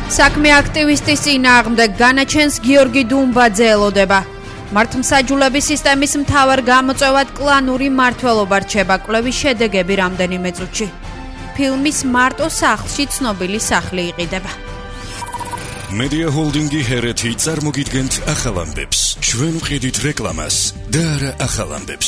საქმე აქტივისტის წინააღმდეგ განაჩენს გიორგი დუმბაძე ელოდება. მართლმსაჯულების სისტემის მთავარ გამოწვევად კლანური მმართველობა რჩება. კვლევის შედეგები რამდენიმე წუთში. ფილმის მარტო სახლში ცნობილი სახლი იყიდება. Media Holding-ი ჰერეთი წარმოგიდგენთ ახალ ამბებს. ჩვენ ვყიდით რეკლამას და არა ახალ ამბებს.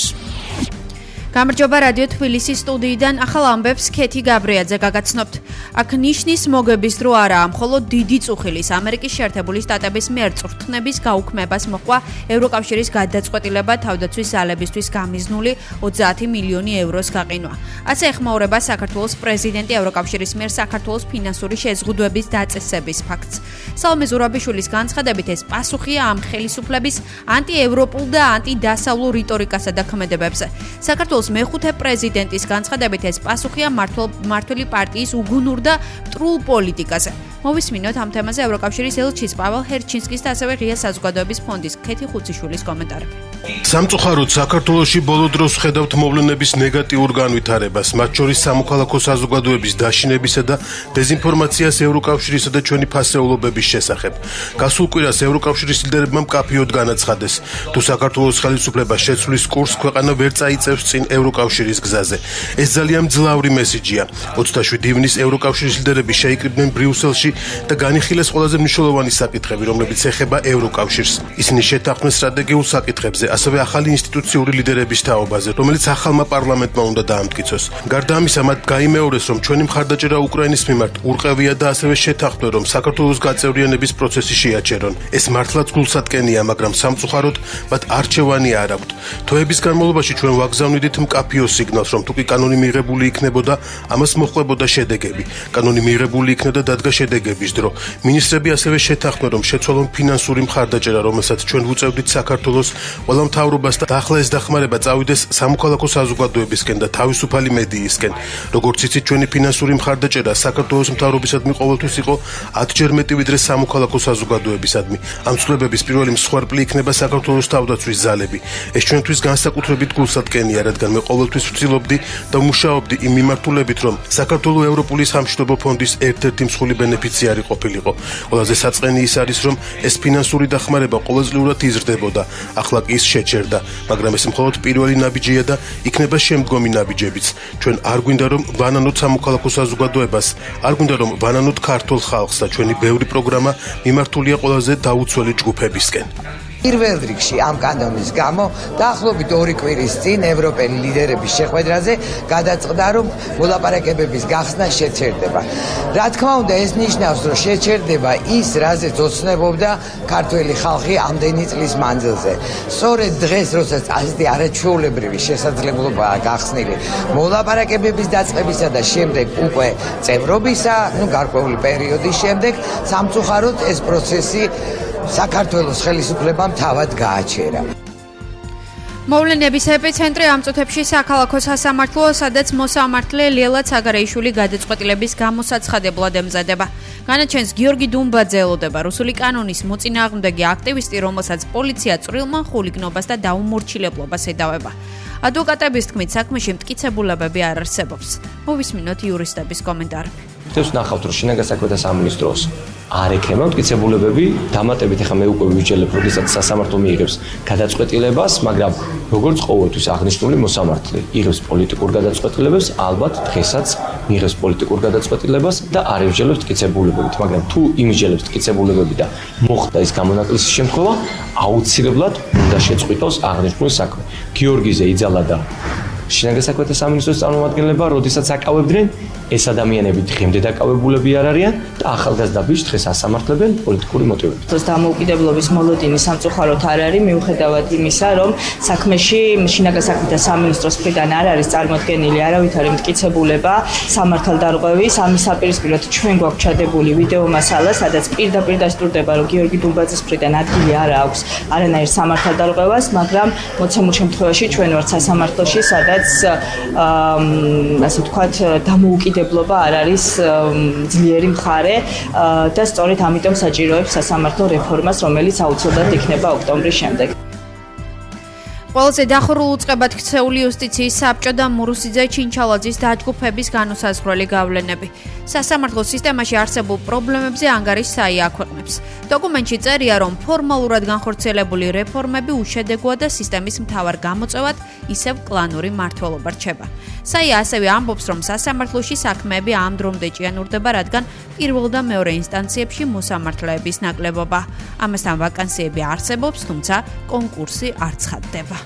გამარჯობა რადიო თბილისის სტუდიიდან ახალ ამბებს ქეთი გაბრიაძე გაგაცნობთ. აქ ნიშნის მოგების დრო არაა, მხოლოდ დიდი წუხილის ამერიკის შეერთებული შტატების მიერ წვრთნების გაუქმებას მოყვა ევროკავშირის გადაწყვეტილება თავდაცვის ზალებისთვის გამიზნული 30 მილიონი ევროს გაყინვა. ასე ეხმაურება საქართველოს პრეზიდენტი ევროკავშირის მიერ საქართველოს ფინანსური შეზღუდვების დაწესების ფაქტს. სალომე ზურაბიშვილის განცხადებით ეს პასუხია ამ ხელისუფლების ანტიევროპულ და ანტიდასავლურ რიტორიკასა და ქმედებებზე. საქართველოს მეხუთე პრეზიდენტის განცხადებით ეს პასუხია მმართველი პარტიის უგუნურ და მტრულ პოლიტიკაზე. მოვისმინოთ ამ თემაზე ევროკავშირის ელჩის პაվել ჰერჩინსკის და ასევე ღია საზოგადოების ფონდის ქეთი ხუციშვილის კომენტარები. სამწუხაროდ საქართველოში ბოლო დროს ხედავთ მოვლენების ნეგატიურ განვითარებას, მათ შორის სამოქალაქო საზოგადოების დაშინებისა და დეზინფორმაციას ევროკავშირისა და ჩვენი ფასეულობების შესახებ. გასულ კვირას ევროკავშირის ლიდერებმა მკაფიოდ განაცხადეს, თუ საქართველოს ხელისუფლება შეცვლის კურსს, ქვეყანა ვერ წაიწევს წინ ევროკავშირის გზაზე. ეს ძალიან მძლავრი მესიჯია. 27 ივნის ევროკავშირის ლიდერები შეიკრიბნენ ბრიუსელში და განიხილეს ყველაზე მნიშვნელოვანი საკითხები, რომლებიც ეხება ევროკავშირს. ისინი შეთანხმდნენ სტრატეგიულ საკითხებზე, ასევე ახალი ინსტიტუციური ლიდერების თაობაზე, რომელიც ახალმა პარლამენტმა უნდა დაამტკიცოს. გარდა ამისა, მათ გაიმეორეს, რომ ჩვენი მხარდაჭერა უკრაინის მიმართ ურყევია და ასევე შეთანხმდნენ, რომ საქართველოს გაწევრიანების პროცესი შეაჩერონ. ეს მართლაც გულსატკენია, მაგრამ სამწუხაროდ მათ არჩევანი არ აქვთ. თვეების განმავლობაში ჩვენ ვაგზავნიდით მკაფიო სიგნალს, რომ თუკი კანონი მიღებული იქნებოდა, ამას მოჰყვებოდა შედეგები. კანონი მიღებული იქნა და დადგა შედეგების დრო. მინისტრები ასევე შეთანხმდნენ, რომ შეცვალონ ფინანსური მხარდაჭერა, რომელსაც ჩვენ ვუწევდით საქართველოს ყველა მთავრობას და ახლა ეს დახმარება წავიდეს სამოქალაქო საზოგადოებისკენ და თავისუფალი მედიისკენ. როგორც იცით, ჩვენი ფინანსური მხარდაჭერა საქართველოს მთავრობისადმი ყოველთვის იყო 10-ჯერ მეტი ვიდრე სამოქალაქო საზოგადოებისადმი. ამ ცვლილებების პირველი მსხვერპლი იქნება საქართველოს თავდაცვის ზალები. ეს ჩვენთვის განსაკუთრებით გულსატკენია, რადგან მე ყოველთვის ვცდილობდი და ვმუშაობდი იმ მიმართულებით, რომ საქართველოს ევროპული სამშვიდობო ფონდის ერთ-ერთი მსხვილი ბენეფიციარი ყოფილიყო. ყველაზე საწყენი ის არის, რომ ეს ფინანსური დახმარება ყოველწლიურად იზრდებოდა. ახლა კი ის შეჩერდა, მაგრამ ეს მხოლოდ პირველი ნაბიჯია და იქნება შემდგომი ნაბიჯებიც. ჩვენ არ გვინდა რომ ვანანოთ სამოქალაქო საზოგადოებას, არ გვინდა რომ ვანანოთ ქართულ ხალხს და ჩვენი ბევრი პროგრამა მიმართულია ყველაზე დაუცველი ჯგუფებისკენ. პირველ რიგში ამ კანონის გამო დაახლოებით 2 კვირის წინ ევროპელი ლიდერების შეხვედრაზე გადაწყდა, რომ მოლაპარაკებების გახსნა შეჩერდება. რა თქმა უნდა, ეს ნიშნავს, რომ შეჩერდება ის, რაზეც ოცნებობდა ქართველი ხალხი ამდენი წლის მანძილზე. სწორედ დღეს, როდესაც ასეთი არაჩვეულებრივი შესაძლებლობაა გახსნილი მოლაპარაკებების დაწყებისა და შემდეგ უკვე წევრობისა, გარკვეული პერიოდის შემდეგ, სამწუხაროდ ეს პროცესი საქართველოს ხელისუფლებამ თავად გააჩერა. მოვლენების ეპიცენტრი ამ წუთებში საქალაქო სასამართლოა, სადაც მოსამართლე ლელა ცაგარეიშვილი გადაწყვეტილების გამოსაცხადებლად ემზადება. განაჩენს გიორგი დუმბაძე ელოდება, რუსული კანონის მოწინააღმდეგე აქტივისტი, რომელსაც პოლიცია წვრილმან ხულიგნობას და დაუმორჩილებლობას ედავება. ადვოკატების თქმით, საქმეში მტკიცებულებები არ არსებობს. მოვისმინოთ იურისტების კომენტარები. ეს ნახავთ, რომ შინაგან საქმეთა სამინისტროს არ ექნება მტკიცებულებები, დამატებით ახლა მე უკვე ვიჯელებ, როდესაც სასამართლო მიიღებს გადაწყვეტილებას, მაგრამ როგორც ყოველთვის აღნიშნული მოსამართლე იღებს პოლიტიკურ გადაწყვეტილებებს, ალბათ დღესაც მიიღებს პოლიტიკურ გადაწყვეტილებას და არ ევჯელებს მტკიცებულებებით, მაგრამ თუ იმიჯელებს მტკიცებულებები და მოხდა ის გამონაკლისის შემთხვევა, აუცილებლად უნდა შეწყვიტოს აღნიშნული საქმე. გიორგიზე იძალა და შინაგან საქმეთა სამინისტროს წარმომადგენლება, როდესაც აკავებდნენ, ეს ადამიანები დღემდე დაკავებულები არ არიან და ახალგაზრდა ბიჭს დღეს ასამართლებენ პოლიტიკური მოტივებით. დამოუკიდებლობის მოლოდინი სამწუხაროდ არ არის, მიუხედავად იმისა, რომ საქმეში შინაგან საქმეთა სამინისტროს მხრიდან არ არის წარმოდგენილი არავითარი მტკიცებულება სამართალდარღვევის. ამის საპირისპიროდ ჩვენ გვაქვს ჩადებული ვიდეო მასალა, სადაც პირდაპირ დასტურდება, რომ გიორგი დუმბაძის მხრიდან ადგილი არ აქვს არანაირ სამართალდარღვევას, მაგრამ მოცემულ შემთხვევაში ჩვენ ვართ სასამართლოში, სადაც ასე ვთქვათ, დამოუკიდებლობა არ არის ძლიერი მხარე და სწორედ ამიტომ საჭიროებს სასამართლო რეფორმას, რომელიც აუცილებლად იქნება ოქტომბრის შემდეგ. ყველაზე დახურულ უწყებად ქცეული იუსტიციის საბჭო და მურუსიძე ჩინჩალაძის დაჯგუფების განუსაზღვრელი გავლენები. სასამართლო სისტემაში არსებულ პრობლემებზე ანგარიშს საია აქვეყნებს. დოკუმენტში წერია, რომ ფორმალურად განხორციელებული რეფორმები უშედეგოა და სისტემის მთავარ გამოწვევად ისევ კლანური მმართველობა რჩება. საია ასევე ამბობს, რომ სასამართლოში საქმეები ამ დრომდე ჭიანურდება, რადგან პირველ და მეორე ინსტანციებში მოსამართლეების ნაკლებობა. ამასთან ვაკანსიები არსებობს, თუმცა კონკურსი არ ცხადდება.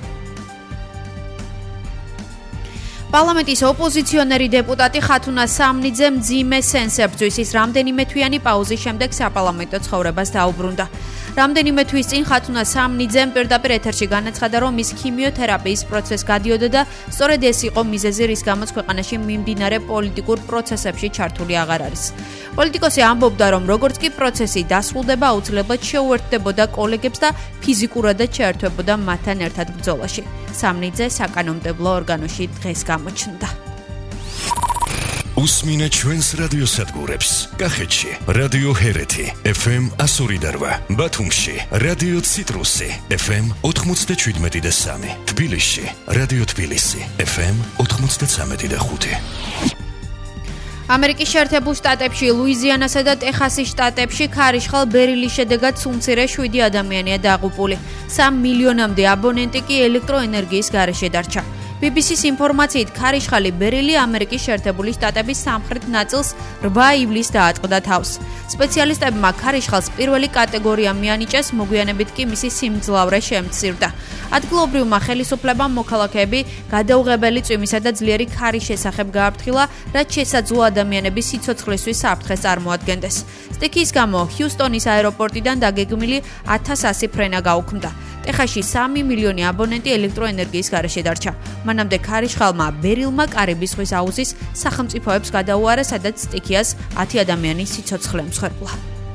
პარლამენტის ოპოზიციონერი დეპუტატი ხათუნა სამნიძე მძიმე სენსებრძვის ის რამდენიმე თვიანი პაუზის შემდეგ საპარლამენტო ცხოვრებას დაუბრუნდა. რამდენიმე თვის წინ ხათუნა სამნიძემ პირდაპირ ეთერში განაცხადა, რომ ის ქიმიოთერაპიის პროცესს გადიოდა და სწორედ ეს იყო მიზეზი, რის გამოც ქვეყანაში მიმდინარე პოლიტიკურ პროცესებში ჩართული აღარ არის. პოლიტიკოსი ამბობდა, რომ როგორც კი პროცესი დასრულდება, აუცილებლად შეუერთდებოდა კოლეგებს და ფიზიკურადაც შეერთვებოდა მათთან ერთად ბრძოლაში. სამნიძე საკანონმდებლო ორგანოში დღეს გამოჩნდა. უსმინე ჩვენს რადიოსადგურებს. კახეთში რადიო ჰერეთი FM 102.8, ბათუმში რადიო ციტრუსი FM 97.3, თბილისში რადიო თბილისი FM 93.5. ამერიკის შეერთებულ შტატებში, ლუიზიანასა და ტეხასის შტატებში ქარიშხალ ბერილის შედეგად სულ მცირე 7 ადამიანია დაღუპული. 3 მილიონამდე აბონენტი კი ელექტროენერგიის გარეშე დარჩა. BBC-ს ინფორმაციით, ქარიშხალი ბერილი ამერიკის შეერთებული შტატების სამხრეთ ნაწილს 8 ივლისს დაატყდა თავს. სპეციალისტებმა ქარიშხალს პირველი კატეგორია მიანიჭეს, მოგვიანებით კი მისი სიმძლავრე შემცირდა. ადგილობრივმა ხელისუფლებამ მოქალაქეები გადაუღებელი წვიმისა და ძლიერი ქარის შესახებ გააფრთხილა, რაც შესაძლოა ადამიანების სიცოცხლისთვის საფრთხეს წარმოადგენდეს. სტიქიის გამო ჰიუსტონის აეროპორტიდან დაგეგმილი 1100 ფრენა გაუქმდა. ტეხასში 3 მილიონი აბონენტი ელექტროენერგიის გარეშე დარჩა. მანამდე ქარიშხალმა ბერილმა კარიბის ზღვის აუზის სახელმწიფოებს გადაუარა, სადაც სტიქიას 10 ადამიანის სიცოცხლე მსხვერპლა.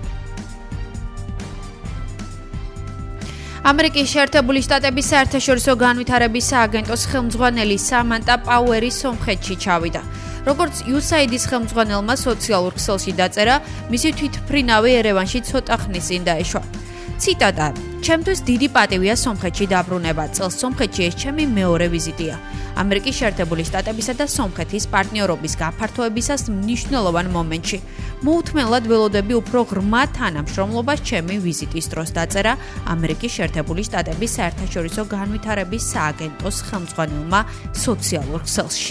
ამერიკის შეერთებული შტატების საერთაშორისო განვითარების სააგენტოს ხელმძღვანელი სამანტა პაუერი სომხეთში ჩავიდა. როგორც USAID-ის ხელმძღვანელმა სოციალურ ქსელში დაწერა, მისი თვითმფრინავი ერევანში ცოტა ხნის წინ დაეშვა. ციტატა: ჩემთვის დიდი პატივია სომხეთში დაბრუნება. წელს სომხეთში ეს ჩემი მეორე ვიზიტია. ამერიკის შეერთებული შტატებისა და სომხეთის პარტნიორობის გაფართოებისას მნიშვნელოვან მომენტში. მოუთმენლად ველოდები უფრო ღრმა თანამშრომლობას ჩემი ვიზიტის დროს, დაწერა ამერიკის შეერთებული შტატების საერთაშორისო განვითარების სააგენტოს ხელმძღვანელმა სოციალურ ქსელში.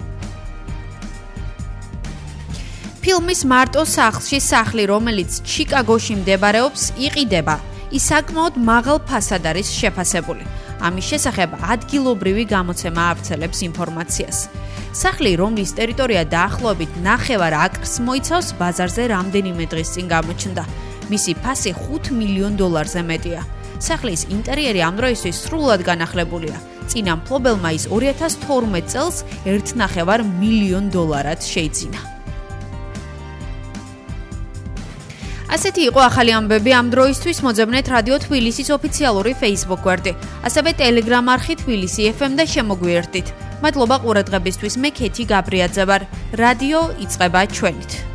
ფილმის მარტო სახლში სახლი, რომელიც ჩიკაგოში მდებარეობს, იყიდება. ის საკმაოდ მაღალ ფასად არის შეფასებული. ამის შესახებ ადგილობრივი გამოცემა ავრცელებს ინფორმაციას. სახლი, რომლის ტერიტორია დაახლოებით 9 აკრს მოიცავს, ბაზარზე რამდენიმე დღის წინ გამოჩნდა. მისი ფასი $5 მილიონ მეტია. სახლის ინტერიერი ამ დროისთვის სრულად განახლებულია. წინა მფლობელმა ის 2012 წელს $1.5 მილიონ შეიძინა. ასეთი იყო ახალი ამბები ამ დროისთვის. მოძებნეთ რადიო თბილისის ოფიციალური Facebook გვერდი, ასევე Telegram არხი თბილისი FM და შემოგვიერთდით. მადლობა ყურადღებისთვის. მე ქეთი გაბრიაძე ვარ. რადიო იწყება ჩვენით.